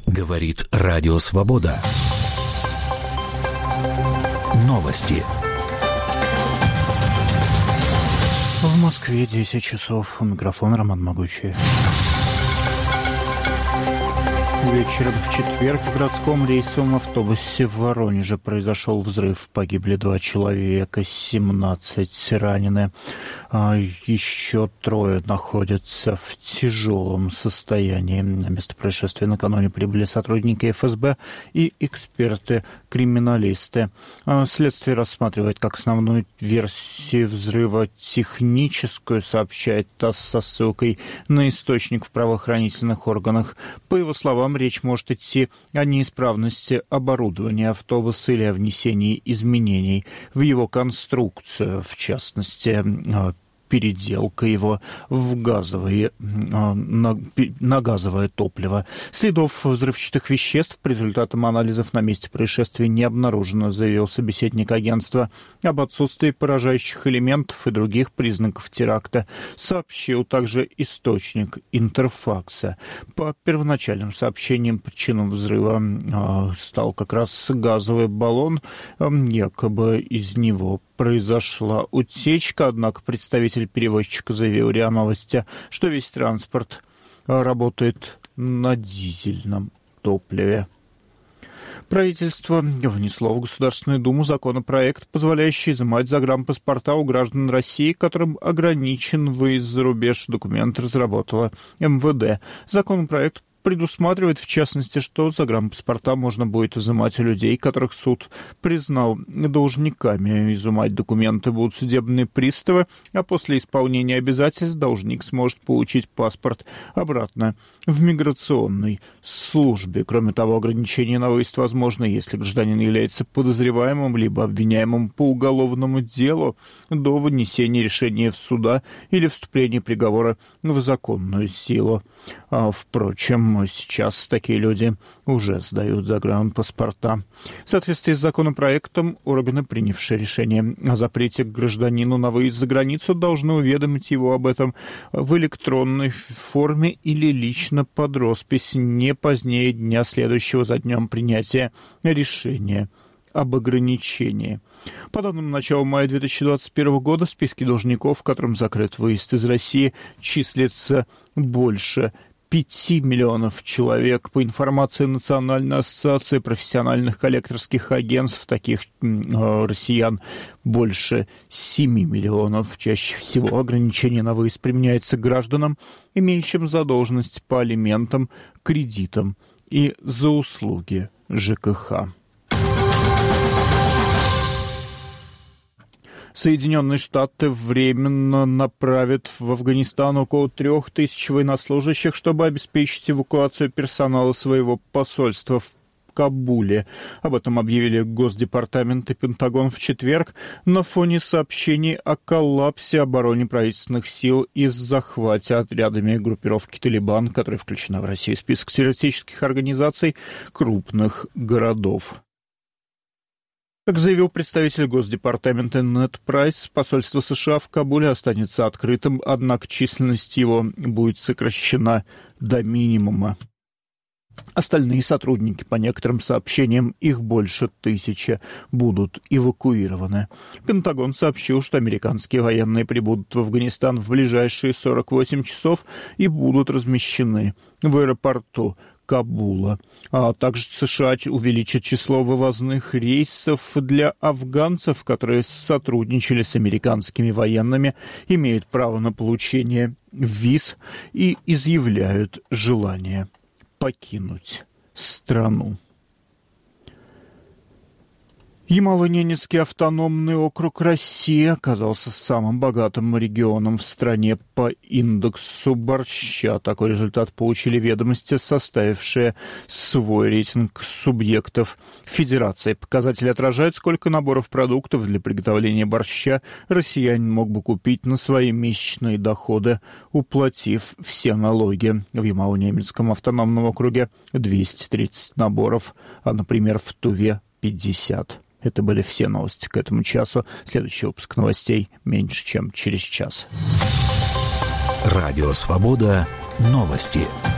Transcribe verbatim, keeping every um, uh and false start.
Говорит Радио Свобода. Новости. В Москве десять часов. У микрофона Роман Могучий. Вечером в четверг в городском рейсовом автобусе в Воронеже произошел взрыв. Погибли два человека, семнадцать ранены. А еще трое находятся в тяжелом состоянии. На место происшествия накануне прибыли сотрудники эф эс бэ и эксперты-криминалисты. Следствие рассматривает как основную версию взрыва техническую, сообщает ТАСС со ссылкой на источник в правоохранительных органах. По его словам, речь может идти о неисправности оборудования автобуса или о внесении изменений в его конструкцию, в частности, переделка его в газовые, на, на газовое топливо. Следов взрывчатых веществ по результатам анализов на месте происшествия не обнаружено, заявил собеседник агентства. Об отсутствии поражающих элементов и других признаков теракта сообщил также источник Интерфакса. По первоначальным сообщениям, причиной взрыва э, стал как раз газовый баллон. Э, якобы из него произошла утечка, однако представитель перевозчика заявил РИА Новости, что весь транспорт работает на дизельном топливе. Правительство внесло в Государственную Думу законопроект, позволяющий изымать загранпаспорта у граждан России, которым ограничен выезд за рубеж. Документ разработала эм вэ дэ. Законопроект предусматривает, в частности, что загранпаспорта можно будет изымать у людей, которых суд признал должниками. Изымать документы будут судебные приставы, а после исполнения обязательств должник сможет получить паспорт обратно в миграционной службе. Кроме того, ограничение на выезд возможно, если гражданин является подозреваемым либо обвиняемым по уголовному делу до вынесения решения в суда или вступления приговора в законную силу. А, впрочем, сейчас такие люди уже сдают загранпаспорта. В соответствии с законопроектом, органы, принявшие решение о запрете гражданину на выезд за границу, должны уведомить его об этом в электронной форме или лично под роспись не позднее дня, следующего за днем принятия решения об ограничении. По данным начала мая две тысячи двадцать первого года в списке должников, которым закрыт выезд из России, числится больше пяти миллионов человек. По информации Национальной ассоциации профессиональных коллекторских агентств, таких э, россиян больше семи миллионов. Чаще всего ограничение на выезд применяется гражданам, имеющим задолженность по алиментам, кредитам и за услуги жэ ка ха. Соединенные Штаты временно направят в Афганистан около трех тысяч военнослужащих, чтобы обеспечить эвакуацию персонала своего посольства в Кабуле. Об этом объявили Госдепартамент и Пентагон в четверг на фоне сообщений о коллапсе обороны правительственных сил и захвате отрядами группировки «Талибан», которая включена в Россию в список террористических организаций крупных городов. Как заявил представитель Госдепартамента Нед Прайс, посольство США в Кабуле останется открытым, однако численность его будет сокращена до минимума. Остальные сотрудники, по некоторым сообщениям, их больше тысячи, будут эвакуированы. Пентагон сообщил, что американские военные прибудут в Афганистан в ближайшие сорок восемь часов и будут размещены в аэропорту Кабула. А также США увеличат число вывозных рейсов для афганцев, которые сотрудничали с американскими военными, имеют право на получение виз и изъявляют желание покинуть страну. Ямало-Ненецкий автономный округ России оказался самым богатым регионом в стране по индексу борща. Такой результат получили ведомости, составившие свой рейтинг субъектов Федерации. Показатели отражают, сколько наборов продуктов для приготовления борща россиянин мог бы купить на свои месячные доходы, уплатив все налоги. В Ямало-Ненецком автономном округе двести тридцать наборов, а, например, в Туве пятьдесят. Это были все новости к этому часу. Следующий выпуск новостей меньше, чем через час. Радио «Свобода». Новости.